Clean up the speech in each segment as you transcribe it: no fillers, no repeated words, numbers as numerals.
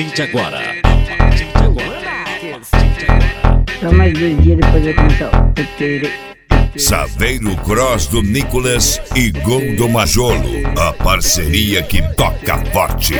partir de agora. Só mais 2 dias depois vai começar o Saveiro Cross do Nicolas e Gol do Majolo, a parceria que toca forte.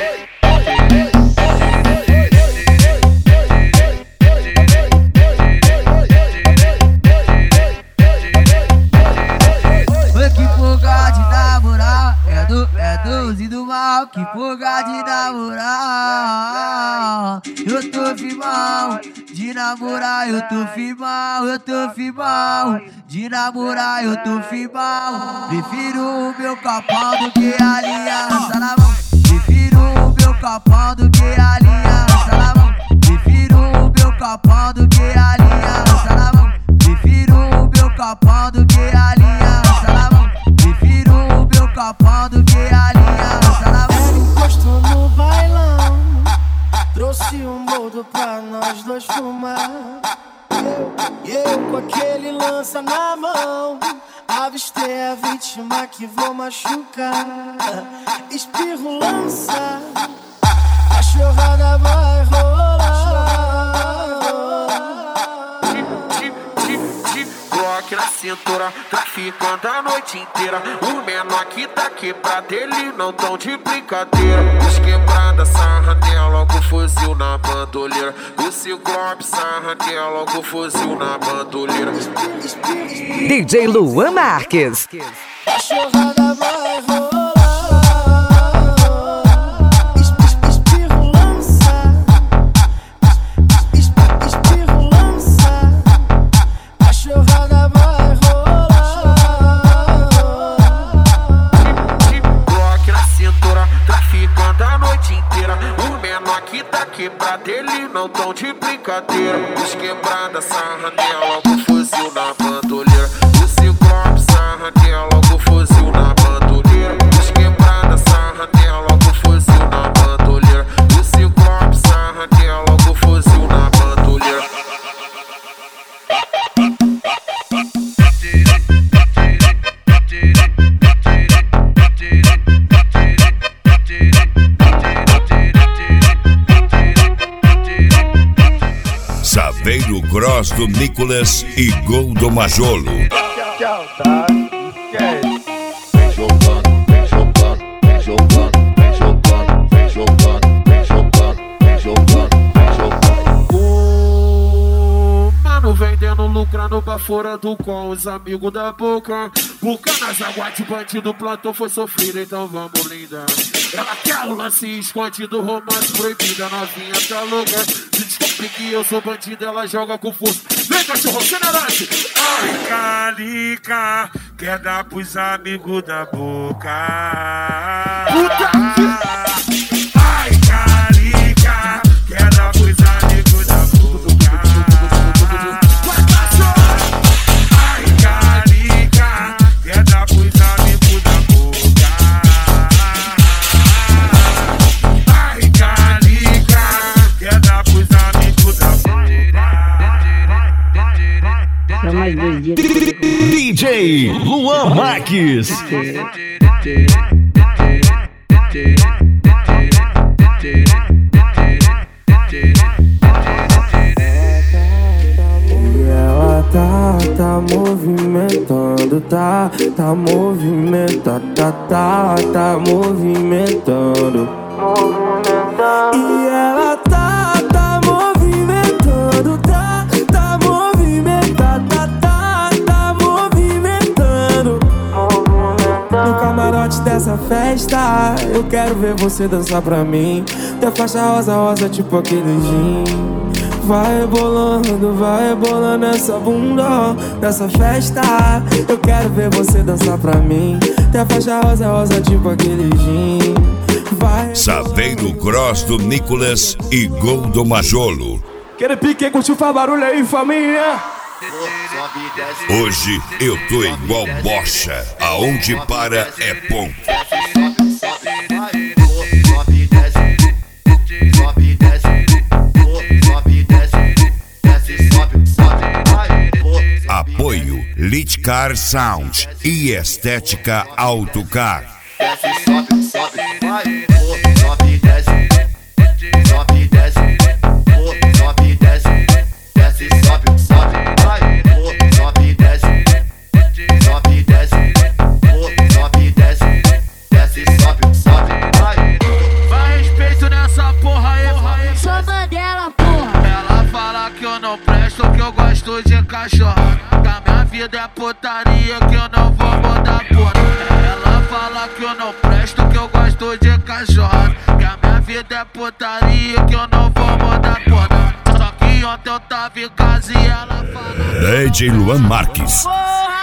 Que fuga de namorar, é doze do mal. Que fuga de namorar, eu tô firmão. De namorar eu tô firmão, eu tô firmão. De namorar eu tô firmão. Prefiro o meu capão do que a aliança na mão. Prefiro o meu capão do que a aliança na mão. Prefiro o meu capão do que a aliança na mão. Prefiro o meu capão do que a aliança na mão. Prefiro o meu capão do que a aliança na mão. Ela encostou no bailão, trouxe um boldo pra nós dois fumar. Eu com aquele lança na mão, avistei a vítima que vou machucar. Espirro lança, a chorrada vai rolar. Glock na cintura, traficando a noite inteira. O menor que tá quebrado, ele não tão de brincadeira. Os quebrada, sarra nela, logo fuzil na bandoleira. O Ciclope, sarra nela, logo fuzil na bandoleira. DJ Luan Marques. A chorrada vai rolar. Quebrada, ele não tão de brincadeira. Os quebrada, sarra nela, logo fuzil na bandoleira. O Ciclope, sarra nela, logo fuzil na bandoleira. Os quebrada, sarra nela, logo fuzil na bandoleira. O Ciclope, sarra nela, logo fuzil na bandoleira. Saveiro Cross do Nicolas e Gol do Majolo. Vem jogando, vem jogando, vem jogando, vem jogando, vem jogando, vem jogando, vem jogando, vem jogando. Mano vendendo, lucrando baforando com os amigos da boca. O canas água de bandido, plantou foi sofrido, então vamos lindar. Ela quer o lance escondido, romance proibida, novinha tá louca. Se descobre que eu sou bandido, ela joga com força. Vem cachorro, generante! Ai, calica, quer dar pros amigos da boca. Puta que... Ai, calica, quer dar pros amigos da boca. Ai, calica, quer dar pros amigos da boca. Ai, calica, quer dar pros amigos da boca. Só mais 2 dias. DJ Luan Marques. Tá movimentando, tá movimentando, tá movimentando. E ela tá movimentando, tá movimentando, tá movimentando. No camarote dessa festa, eu quero ver você dançar pra mim. Tem faixa rosa, rosa, tipo aquele gin. Vai rebolando essa bunda nessa festa. Eu quero ver você dançar pra mim. Tem a faixa rosa, rosa, tipo aquele gin. Vai Saveiro Cross do Nicolas e Gol do Majolo. Quero pique, curtiu, faz barulho aí, família. Hoje eu tô igual bocha, aonde para é ponto. Apoio Litcar Sound e Estética Autocar. Sobe, sobe, vai, sobe, desce. sobe, desce, sobe, desce, desce, sobe, sobe, vai. Vai respeito nessa porra aí, Sou Mandela, porra. Ela fala que eu não presto, que eu gosto de cachorro. Que a minha vida é putaria, que eu não vou mudar porra. Ela fala que eu não presto, que eu gosto de cachorro. Que a minha vida é putaria, que eu não vou mudar porra. Só que ontem eu tava em casa e ela fala DJ Luan Marques. Porra,